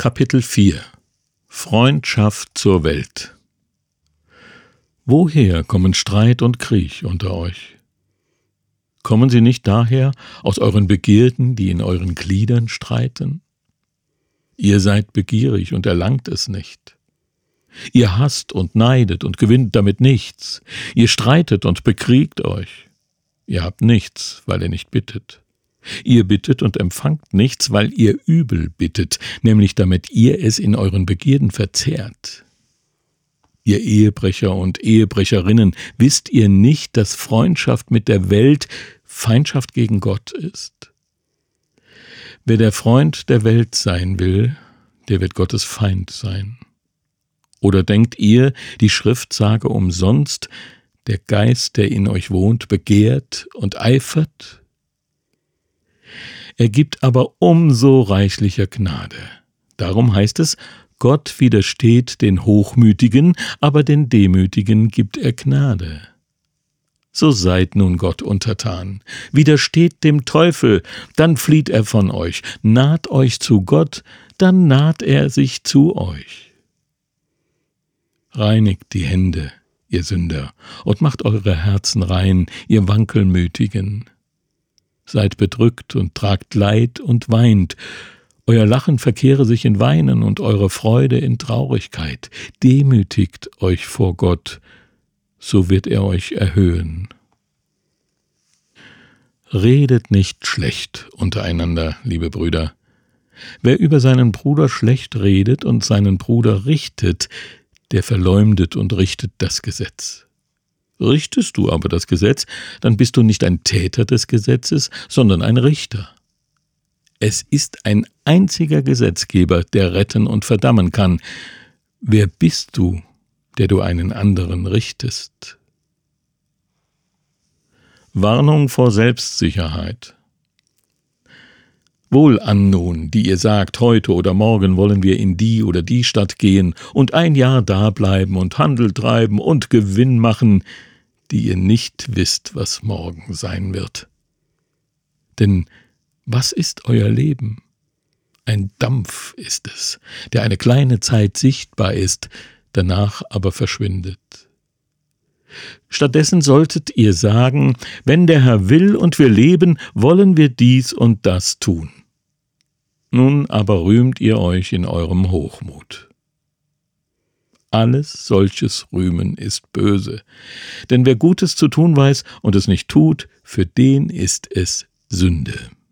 Kapitel 4 Freundschaft zur Welt. Woher kommen Streit und Krieg unter euch? Kommen sie nicht daher aus euren Begierden, die in euren Gliedern streiten? Ihr seid begierig und erlangt es nicht. Ihr hasst und neidet und gewinnt damit nichts. Ihr streitet und bekriegt euch. Ihr habt nichts, weil ihr nicht bittet. Ihr bittet und empfangt nichts, weil ihr übel bittet, nämlich damit ihr es in euren Begierden verzehrt. Ihr Ehebrecher und Ehebrecherinnen, wisst ihr nicht, dass Freundschaft mit der Welt Feindschaft gegen Gott ist? Wer der Freund der Welt sein will, der wird Gottes Feind sein. Oder denkt ihr, die Schrift sage umsonst, der Geist, der in euch wohnt, begehrt und eifert? Er gibt aber umso reichlicher Gnade. Darum heißt es, Gott widersteht den Hochmütigen, aber den Demütigen gibt er Gnade. So seid nun Gott untertan, widersteht dem Teufel, dann flieht er von euch, naht euch zu Gott, dann naht er sich zu euch. Reinigt die Hände, ihr Sünder, und macht eure Herzen rein, ihr Wankelmütigen. Seid bedrückt und tragt Leid und weint. Euer Lachen verkehre sich in Weinen und eure Freude in Traurigkeit. Demütigt euch vor Gott, so wird er euch erhöhen. Redet nicht schlecht untereinander, liebe Brüder. Wer über seinen Bruder schlecht redet und seinen Bruder richtet, der verleumdet und richtet das Gesetz. Richtest du aber das Gesetz, dann bist du nicht ein Täter des Gesetzes, sondern ein Richter. Es ist ein einziger Gesetzgeber, der retten und verdammen kann. Wer bist du, der du einen anderen richtest? Warnung vor Selbstsicherheit. Wohlan nun, die ihr sagt, heute oder morgen wollen wir in die oder die Stadt gehen und ein Jahr dableiben und Handel treiben und Gewinn machen, die ihr nicht wisst, was morgen sein wird. Denn was ist euer Leben? Ein Dampf ist es, der eine kleine Zeit sichtbar ist, danach aber verschwindet. Stattdessen solltet ihr sagen, wenn der Herr will und wir leben, wollen wir dies und das tun. Nun aber rühmt ihr euch in eurem Hochmut. Alles solches Rühmen ist böse, denn wer Gutes zu tun weiß und es nicht tut, für den ist es Sünde.